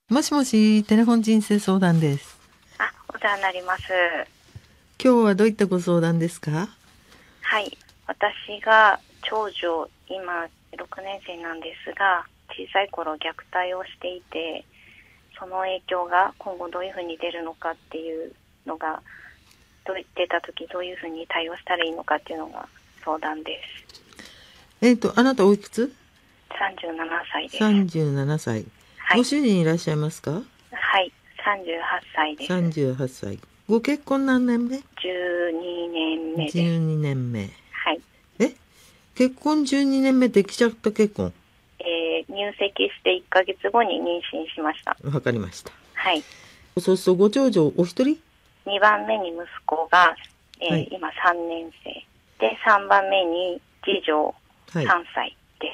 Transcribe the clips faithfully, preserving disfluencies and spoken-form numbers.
もしもし、テレフォン人生相談です。 あ、お世話になります。 今日はどういったご相談ですか？ はい。私が長女、今ろくねん生なんですが、小さい頃虐待をしていて、その影響が今後どういうふうに出るのかっていうのが、どう出た時どういうふうに対応したらいいのかっていうのが相談です。 えっと、あなたおいくつ？ さんじゅうななさいです。 さんじゅうななさい。 はい。 ご主人いらっしゃいますか？ はい。さんじゅうはっさいです。 さんじゅうはっさい。ご結婚何年目？ じゅうにねんめです。 じゅうにねんめ。 はい。 え結婚じゅうにねんめできちゃった結婚？ えー、入籍していっかげつごに妊娠しました。 わかりました。 はい。 そうするとご長女お一人？ にばんめに息子が、えーはい、今さんねん生で、さんばんめに次女さんさいです。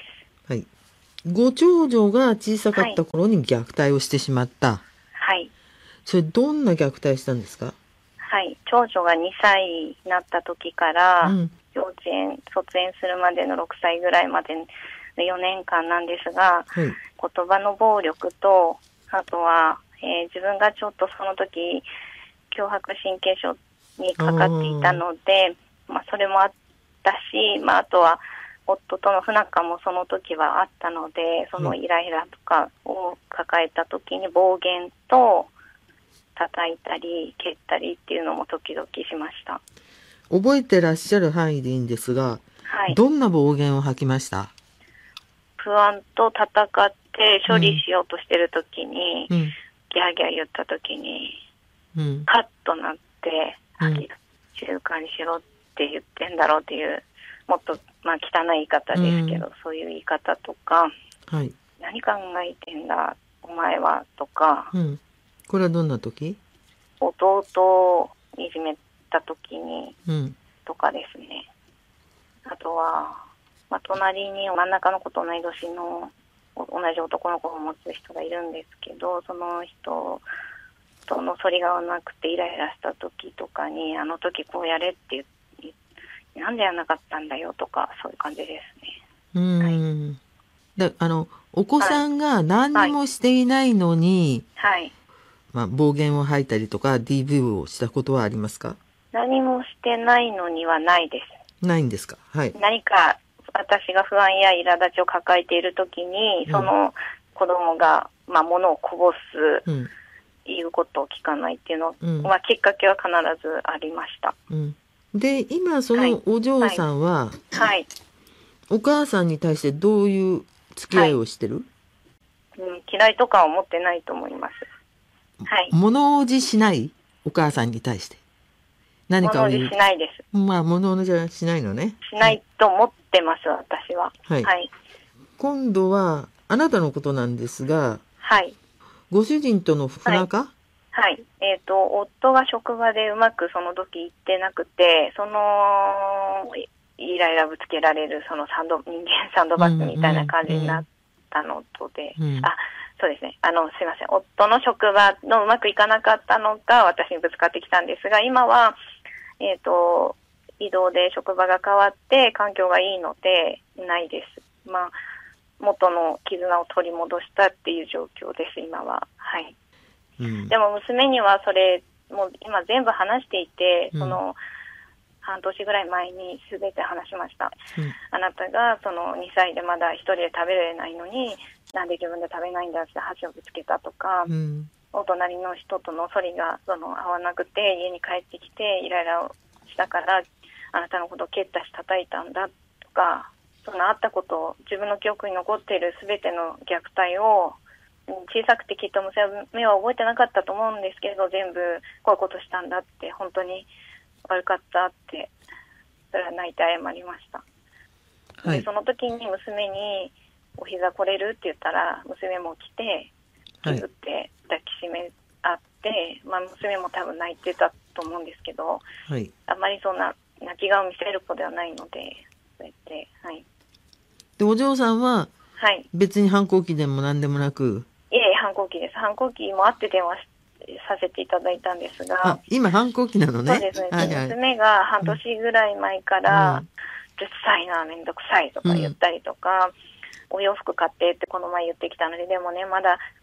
はい。ご長女が小さかった頃に虐待をしてしまった。 はい。 それどんな虐待したんですか？ はい。長女がにさいになった時から、うん、幼稚園、卒園するまでのろくさいぐらいまでのよねんかんなんですが、はい、言葉の暴力と、あとは、えー、自分がちょっとその時、強迫神経症にかかっていたので、まあ、それもあったし、まあ、あとは夫との不仲もその時はあったので、そのイライラとかを抱えた時に暴言と叩いたり蹴ったりっていうのも時々しました。 覚えてらっしゃる範囲でいいんですが、はい、どんな暴言を吐きました？ 不安と戦って処理しようとしてる時に、うんうん、ギャーギャー言った時に、うん、カッとなって、うん、静かにしろって言ってんだろうっていう、もっと、まあ、汚い言い方ですけど、うん、そういう言い方とか、はい、何考えてんだお前はとか、うん、 これはどんな時？ 弟をいじめた時に、うん、とかですね。あとは、まあ、隣に真ん中の子と同い年の同じ男の子を持つ人がいるんですけど、その人との反りが合わなくてイライラした時とかに、あの時こうやれって言って、なんでやらなかったんだよとか、そういう感じですね。 うん、はい、だあのお子さんが何にもしていないのに、はいはい、まあ、暴言を吐いたりとか ディーブイ をしたことはありますか？ 何もしてないのにはないです。 ないんですか？はい。 何か私が不安や苛立ちを抱えているときに、その子供が、まあ、物をこぼす、うん、言うことを聞かないっていうの、うん、まあ、きっかけは必ずありました。 うん、で、今そのお嬢さんは、はいはい、お母さんに対してどういう付き合いをしてる？ はい、うん、嫌いとかは思ってないと思います。はい。 物おじしない？お母さんに対して。何かを言う。 物おじしないです。 まあ、物おじはしないのね。 しないと思ってます、私は。 はい。はい、今度は、あなたのことなんですが、はい。ご主人との不仲？はい。 はい、えっと、夫が職場でうまくその時言ってなくて、その、イライラぶつけられる、そのサンド、人間サンドバッグみたいな感じになったのとで、うんうんうん、あ、そうですね。あの、すいません。夫の職場のうまくいかなかったのが私にぶつかってきたんですが、今は、えっと、移動で職場が変わって環境がいいので、ないです。まあ、元の絆を取り戻したっていう状況です、今は。はい。うん、でも娘にはそれ、もう今全部話していて、うん、その、半年ぐらい前に全て話しました。うん、あなたがそのにさいでまだ一人で食べれないのに、なんで自分で食べないんだって箸をぶつけたとか、うん、お隣の人との反りがその合わなくて家に帰ってきてイライラをしたからあなたのことを蹴ったし叩いたんだとか、そのあったことを自分の記憶に残っている全ての虐待を小さくてきっと娘は覚えてなかったと思うんですけど、全部こういうことしたんだって本当に悪かったってそれは泣いて謝りました。はい、でその時に娘にお膝これるって言ったら娘も来てギュって抱きしめ合って、まあ、娘も多分泣いてたと思うんですけど、はい、あんまりそんな泣き顔を見せる子ではないので、そうやって、はい、 でお嬢さんは別に反抗期でも何でもなく、 いえいえ反抗期です。反抗期もあって電話させていただいたんですが、 あ今反抗期なのね。 そうですね、はいはい、娘が半年ぐらい前から、うん、うるさいなめんどくさいとか言ったりとか、うん、お洋服買ってってこの前言ってきたので、でもねまだ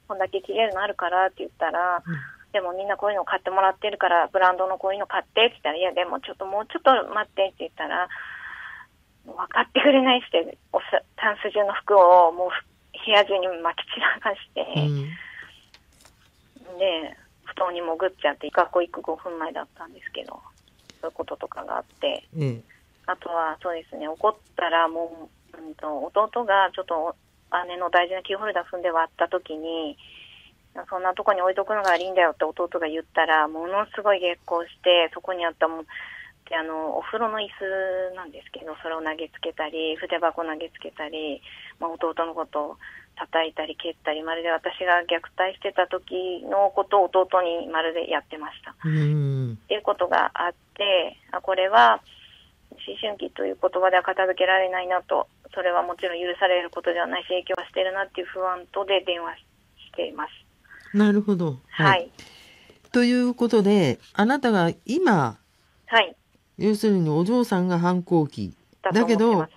こんだけ着れるのあるからって言ったら、うん、でもみんなこういうの買ってもらってるからブランドのこういうの買ってって言ったら、いやでもちょっともうちょっと待ってって言ったら、分かってくれないして、おタンス中の服をもう部屋中に巻き散らかして、うん、で布団に潜っちゃって、学校行くごふんまえだったんですけど、そういうこととかがあって、うん、あとはそうですね、怒ったらもう、うん、と弟がちょっと姉の大事なキーホルダー踏んで割った時に、そんなとこに置いとくのが悪いんだよって弟が言ったら、ものすごい激高して、そこにあったもんで、あのお風呂の椅子なんですけど、それを投げつけたり、筆箱投げつけたり、まあ、弟のことを叩いたり蹴ったり、まるで私が虐待してた時のことを弟にまるでやってました。うんっていうことがあって、あ、これは思春期という言葉では片付けられないなと、それはもちろん許されることではないし、影響はしてるなっていう不安とで電話しています。 なるほど。はい。はい、ということで、あなたが今、はい、要するにお嬢さんが反抗期だ, だけど、はい、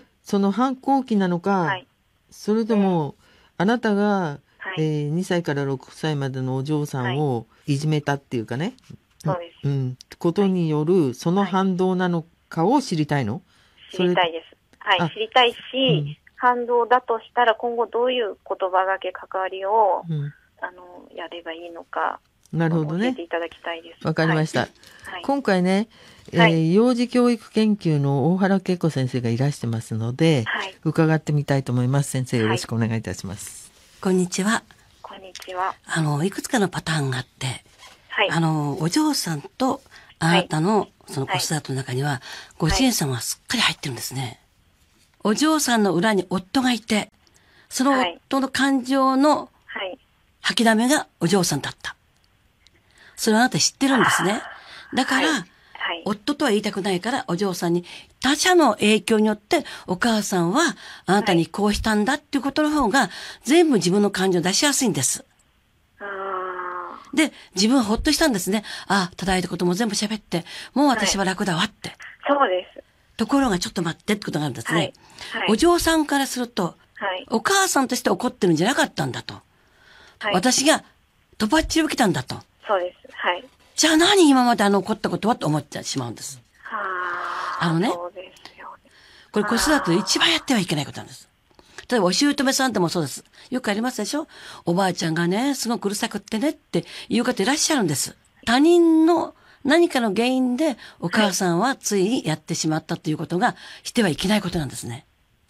その反抗期なのか、はい、それとも、うん、あなたが、はいえー、にさいからろくさいまでのお嬢さんをいじめたっていうかね、 はい、そうです、 うん、ことによるその反動なのかを知りたいの？ 知りたいです。はい、知りたいし、うん、反動だとしたら今後どういう言葉がけ関わりを、うんあのやればいいのか、 なるほどね、 教えていただきたいです。 わかりました。はい、今回ね、えーはい、幼児教育研究の大原恵子先生がいらしてますので、はい、伺ってみたいと思います。先生、よろしくお願いいたします。 はい、こんにちは。 こんにちは。 あのいくつかのパターンがあって、はい、あのお嬢さんとあなたのその子育ての中には、ご主人様がすっかり入ってるんですね。お嬢さんの裏に夫がいて、その夫の感情の吐きだめがお嬢さんだった。それはあなた知ってるんですね。だから、はいはい、夫とは言いたくないからお嬢さんに他者の影響によってお母さんはあなたにこうしたんだっていうことの方が全部自分の感情を出しやすいんです。で、自分はほっとしたんですね。ああ、叩いたことも全部喋って、もう私は楽だわって。 はい、そうです。 ところがちょっと待ってってことがあるんですね。はいはい、お嬢さんからすると、はい、お母さんとして怒ってるんじゃなかったんだと。はい、私がとばっちり受けたんだと。 そうです。はい。 じゃあ何今まであの起こったことはと思ってしまうんです。はあ。あのね。そうですよね。これ子育てで一番やってはいけないことなんです。例えばお姑さんでもそうです。よくありますでしょ？おばあちゃんがね、すごくうるさくってねっていう方いらっしゃるんです。他人の何かの原因でお母さんはついやってしまったということがしてはいけないことなんですね。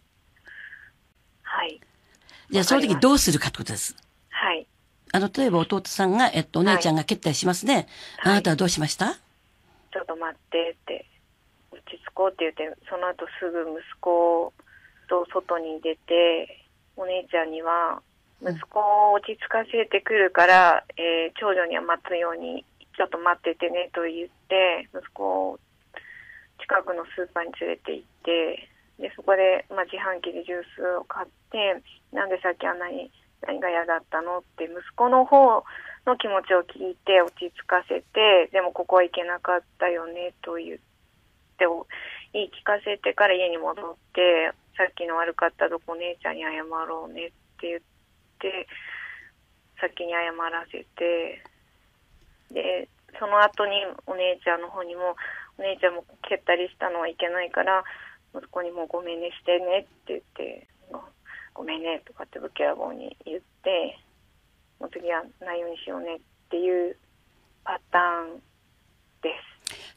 はい。 じゃあその時どうするかってことです。 はい。 あの、例えば弟さんが、えっと、お姉ちゃんが蹴ったりしますね。はい、あなたはどうしました？ ちょっと待ってって、落ち着こうって言って、その後すぐ息子と外に出て、お姉ちゃんには、息子を落ち着かせてくるから、うん、えー、長女には待つように、ちょっと待っててねと言って、息子を近くのスーパーに連れて行って、で、そこで、まあ、自販機でジュースを買って、なんでさっきあんなに、何が嫌だったのって息子の方の気持ちを聞いて落ち着かせて、でもここはいけなかったよねと言って言い聞かせてから家に戻って、さっきの悪かったとこお姉ちゃんに謝ろうねって言って先に謝らせて、でその後にお姉ちゃんの方にも、お姉ちゃんも蹴ったりしたのはいけないから息子にもごめんねしてねって言って、ごめんねとかってぶっきらぼうに言って、もう次はないようにしようねっていうパターンです。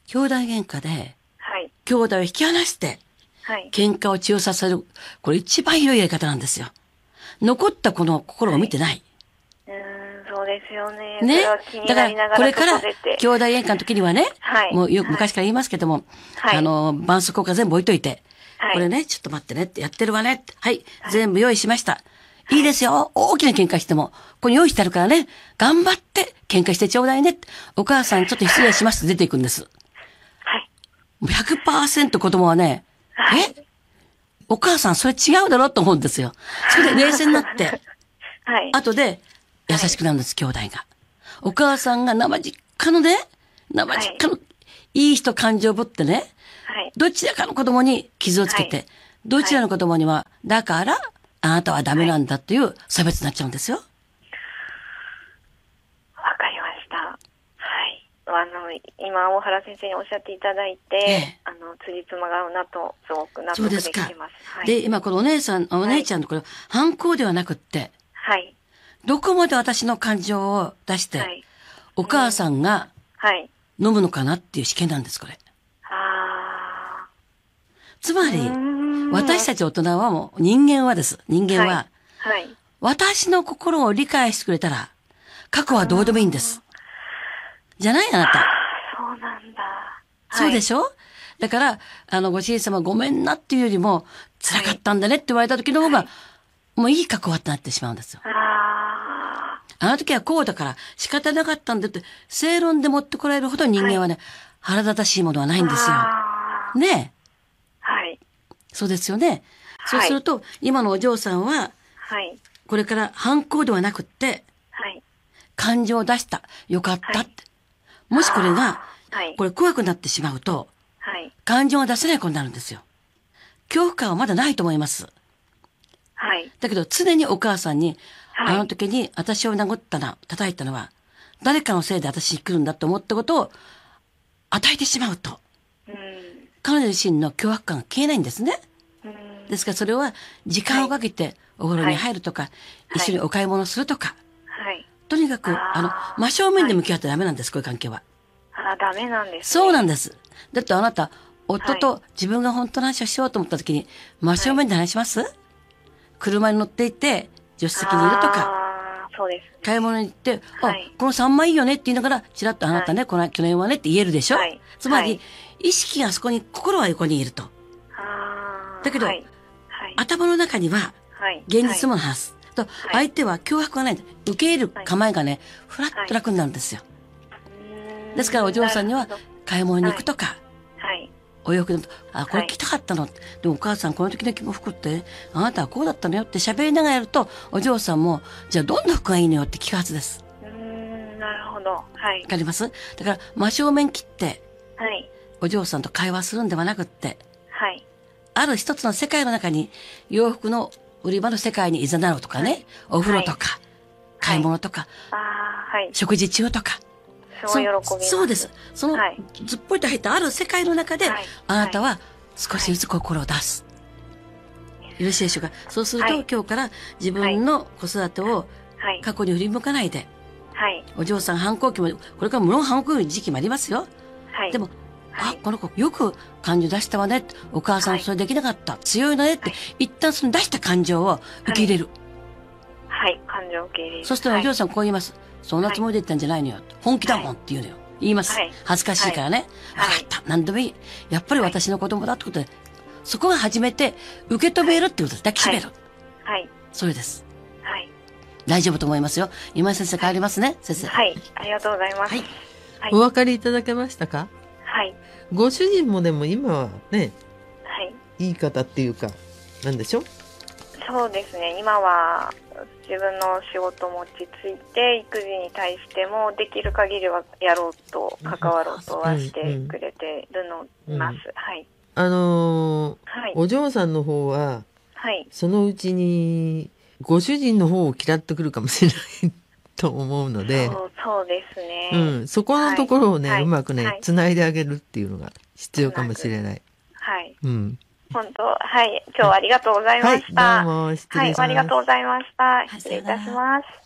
兄弟喧嘩で、はい、兄弟を引き離して、はい、喧嘩を中させる、これ一番ひどいやり方なんですよ。残ったこの心を見てない。 はい、うーん、そうですよね。 ね。だからこれから兄弟喧嘩の時にはね、はい、もうよく昔から言いますけども、はい、あの絆創膏が全部置いといて。はい、これね、ちょっと待ってねってやってるわね。はい、はい、全部用意しました。いいですよ。大きな喧嘩しても、ここに用意してあるからね、頑張って喧嘩してちょうだいね。お母さんちょっと失礼しますって出ていくんです。はい。ひゃくパーセント 子供はね、はい、えお母さんそれ違うだろうと思うんですよ。それで冷静になって、はい。後で優しくなるんです、はい、兄弟が。お母さんが生実家のね、生実家のいい人感情をぶってね、はい、どちらかの子供に傷をつけて、はい、どちらの子供には、だから、あなたはダメなんだっていう差別になっちゃうんですよ。 の、今、大原先生におっしゃっていただいて、ええ、あの、辻褄が合うなと、すごく納得できてます。そうですか。はい、 で、今、このお姉さん、お姉ちゃんのこれ、はい、反抗ではなくって、 はい。 どこまで私の感情を出して、はい、お母さんが、 はい。 飲むのかなっていう試験なんです、これ。 あつまり、私たち大人はもう、人間はです。人間は、 はい。はい、 私の心を理解してくれたら、過去はどうでもいいんです。じゃないあなた。 そうなんだ。はい、 そうでしょ？だから、あの、ご主人様ごめんなっていうよりも、辛かったんだねって言われた時の方が、はい、もういい過去はってなってしまうんですよ。 ああの時はこうだから仕方なかったんだって、正論で持ってこられるほど人間はね、はい、腹立たしいものはないんですよ。ねえ。 はい。 そうですよね。はい、そうすると、今のお嬢さんは、 はい。 これから反抗ではなくって、 はい。 感情を出した。よかったって。はい、もしこれが、はい、これ怖くなってしまうと、はい、感情を出せない子になるんですよ。恐怖感はまだないと思います。 はい。 だけど常にお母さんに、はい、あの時に私を殴ったな、叩いたのは、誰かのせいで私に来るんだと思ったことを与えてしまうと、うん、彼女自身の脅迫感が消えないんですね。うん、ですからそれは時間をかけてお風呂に入るとか、はい、一緒にお買い物するとか、 はい、 とにかく、あの、真正面で向き合ってダメなんです、こういう関係は。 あ、ダメなんですね。 そうなんです。だってあなた、夫と自分が本当の話をしようと思った時に、真正面で話します、はい、車に乗っていて、助手席にいるとか、 そうです、ね、 買い物に行って、はい、あ、このさんまいいいよねって言いながら、ちらっとあなたね、はい、この去年はねって言えるでしょ、はい、つまり、はい、意識がそこに、心は横にいると。だけど、はいはい、頭の中には、現実も話す。と、相手は脅迫がない。受け入れる構えがね、ふらっと楽になるんですよ。ですからお嬢さんには買い物に行くとか、はい、お洋服でも、あ、これ着たかったの、はい、でもお母さんこの時の着も服って、あなたはこうだったのよって喋りながらやると、お嬢さんも、じゃあどんな服がいいのよって聞くはずです。 うーん、なるほど。はい。 わかります？だから真正面切って、 はい、 お嬢さんと会話するんではなくって、 はい、ある一つの世界の中に洋服の売り場の世界にいざなうとかね、はい、お風呂とか、はい、買い物とか、 はい、 食事中とか。 すごい喜びます。 そうです。その、はい、ずっぽりと入ったある世界の中で、はい、あなたは少しずつ心を出す。はい、よろしいでしょうか。そうすると、はい、今日から自分の子育てを過去に振り向かないで、はい、お嬢さん反抗期も、これから無論反抗期の時期もありますよ。はい、でも、はい、あ、この子よく感情出したわね。お母さんそれできなかった。はい、強いのねって、はい、一旦その出した感情を受け入れる。 はい、はい、感情を受け入れる。 そしてお嬢さんこう言います。そんなつもりで言ったんじゃないのよ。本気だもんって言うのよ。言います。はい、恥ずかしいからね。わ、はい、かった。何でもいい。やっぱり私の子供だってことで、そこが初めて受け止めるってことです。抱きしめる。 はい。 それです。 はい。 大丈夫と思いますよ。今井先生帰りますね、先生。 はい。ありがとうございます。はい。 お分かりいただけましたか？ はい。 ご主人もでも今はね、 はい。 いい方っていうか、なんでしょう？ そうですね。今は自分の仕事も落ち着いて、育児に対してもできる限りはやろうと、関わろうとはしてくれてるの、うんうん、ます。はい。 あのーはい、お嬢さんの方は、はい、そのうちにご主人の方を嫌ってくるかもしれないと思うので、 そう、そうですね。 うん、そこのところをね、はい、うまくね、はい、繋いであげるっていうのが必要かもしれない。 はい。 うん。 本当、はい。今日はありがとうございました。 はい、どうも失礼します。 はい、ありがとうございました。失礼いたします。